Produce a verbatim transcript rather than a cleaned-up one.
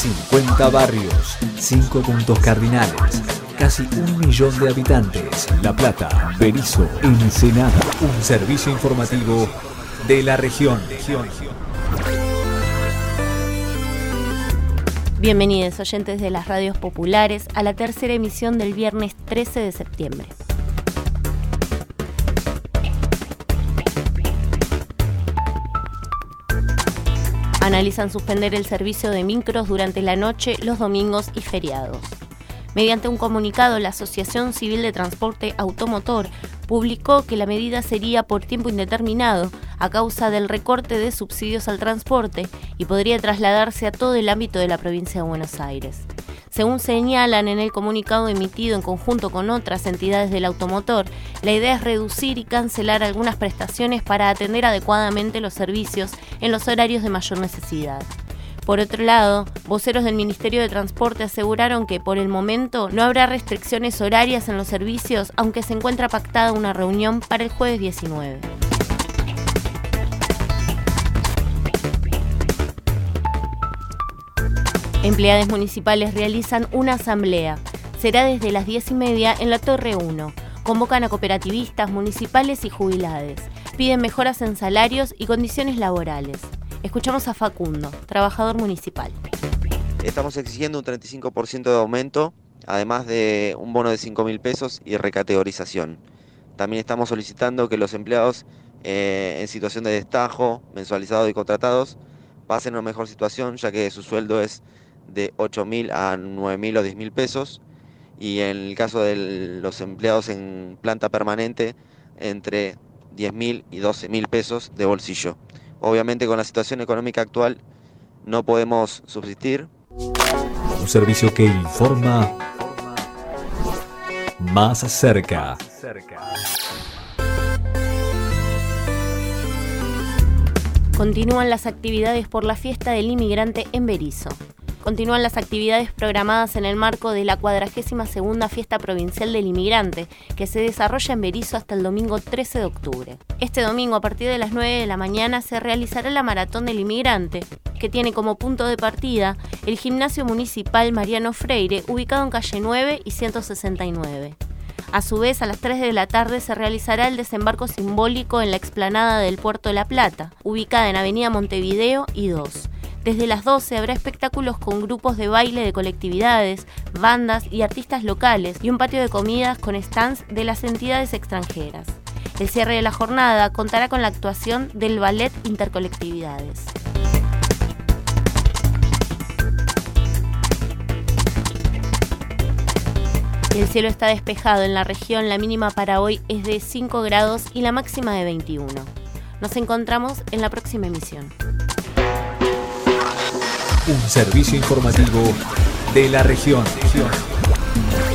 cincuenta barrios, cinco puntos cardinales, casi un millón de habitantes. La Plata, Berisso, Ensenada. Un servicio informativo de la región. Bienvenidos oyentes de las radios populares a la tercera emisión del viernes trece de septiembre. Analizan suspender el servicio de micros durante la noche, los domingos y feriados. Mediante un comunicado, la Asociación Civil de Transporte Automotor publicó que la medida sería por tiempo indeterminado a causa del recorte de subsidios al transporte y podría trasladarse a todo el ámbito de la provincia de Buenos Aires. Según señalan en el comunicado emitido en conjunto con otras entidades del automotor, la idea es reducir y cancelar algunas prestaciones para atender adecuadamente los servicios en los horarios de mayor necesidad. Por otro lado, voceros del Ministerio de Transporte aseguraron que por el momento no habrá restricciones horarias en los servicios, aunque se encuentra pactada una reunión para el jueves diecinueve. Empleados municipales realizan una asamblea. Será desde las diez y media en la Torre uno. Convocan a cooperativistas, municipales y jubilados. Piden mejoras en salarios y condiciones laborales. Escuchamos a Facundo, trabajador municipal. Estamos exigiendo un treinta y cinco por ciento de aumento, además de un bono de cinco mil pesos y recategorización. También estamos solicitando que los empleados eh, en situación de destajo, mensualizados y contratados, pasen a una mejor situación, ya que su sueldo es de ocho mil a nueve mil o diez mil pesos, y en el caso de los empleados en planta permanente, entre diez mil y doce mil pesos de bolsillo. Obviamente, con la situación económica actual no podemos subsistir. Un servicio que informa más cerca. Continúan las actividades por la fiesta del inmigrante en Berisso. Continúan las actividades programadas en el marco de la cuadragésima segunda Fiesta Provincial del Inmigrante, que se desarrolla en Berisso hasta el domingo trece de octubre. Este domingo, a partir de las nueve de la mañana, se realizará la Maratón del Inmigrante, que tiene como punto de partida el Gimnasio Municipal Mariano Freire, ubicado en calle nueve y ciento sesenta y nueve. A su vez, a las tres de la tarde se realizará el desembarco simbólico en la explanada del Puerto de La Plata, ubicada en Avenida Montevideo y dos. Desde las doce habrá espectáculos con grupos de baile de colectividades, bandas y artistas locales y un patio de comidas con stands de las entidades extranjeras. El cierre de la jornada contará con la actuación del Ballet Intercolectividades. El cielo está despejado en la región, la mínima para hoy es de cinco grados y la máxima de veintiuno. Nos encontramos en la próxima emisión. Un servicio informativo de la región.